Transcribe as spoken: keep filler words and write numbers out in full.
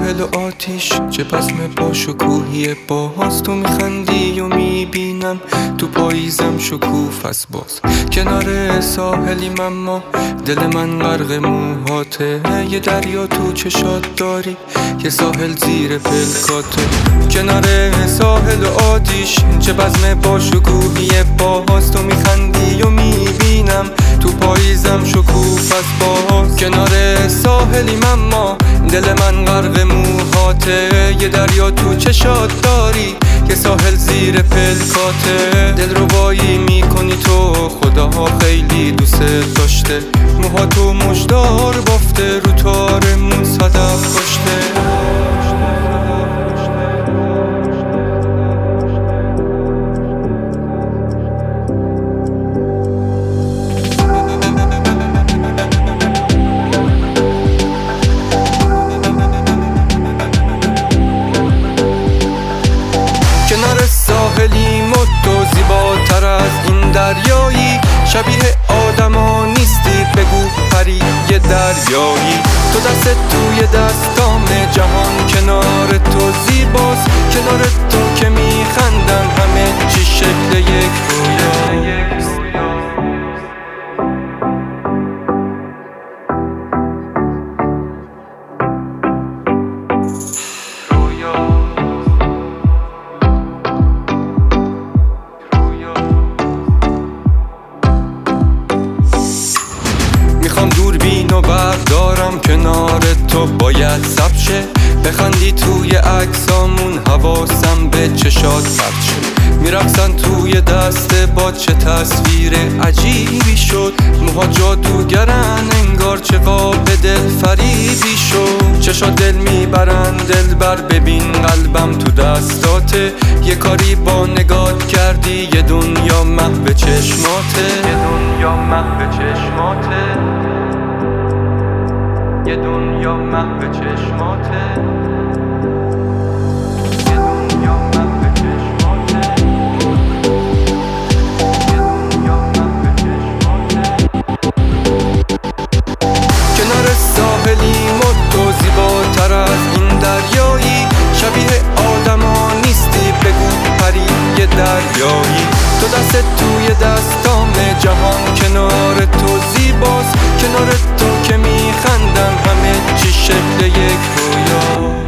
ساحل و آتیش چه پسم با شکوهی باز تو میخندی و میبینم تو پاییزم شکوف از باز کنار ساحلیم اما دل من غرق موهاته یه دریا تو چشات داری یه ساحل زیر پلکاته کنار ساحل و آتیش چه بزم با شکوهی باز تو میخندی و میبینم تو پاییزم شکوف از باز کنار ساحلیم اما دل من غرق موهاته یه دریا تو چشات داری یه ساحل زیر پلکاته دل ربایی میکنی تو خدا خیلی دوست داشته موها تو مشدار بافته رو تارمون صدف کشته کنار ساحلیم و تو زیباتر از این دریایی شبیه آدما نیستی بگو پری یه دریایی تو دست توی دستام جهان کنار تو زیباست کنار تو که میخندم همه چی شکل یک رویا میخوام دوربین و بردارم کنار تو باید ثبت شه بخندی توی عکسامون حواسم به چشات پرت شه میرقصن توی دست با چه تصویر عجیبی شد موها جادوگرن انگار چه قاب دل فریبی شد چشات دل میبرن دل بر ببین قلبم تو دستاته یه کاری با نگات کردی یه دنیا محو چشماته یه دنیا محو چشماته یه دنیا محو چشماته ساحلیم و تو زیباتر از این دریایی شبیه آدما نیستی بگو پری یه دریایی تو دست توی دستام جهان کنار تو زیباست کنار تو که میخندم همه چی شکل یک رویا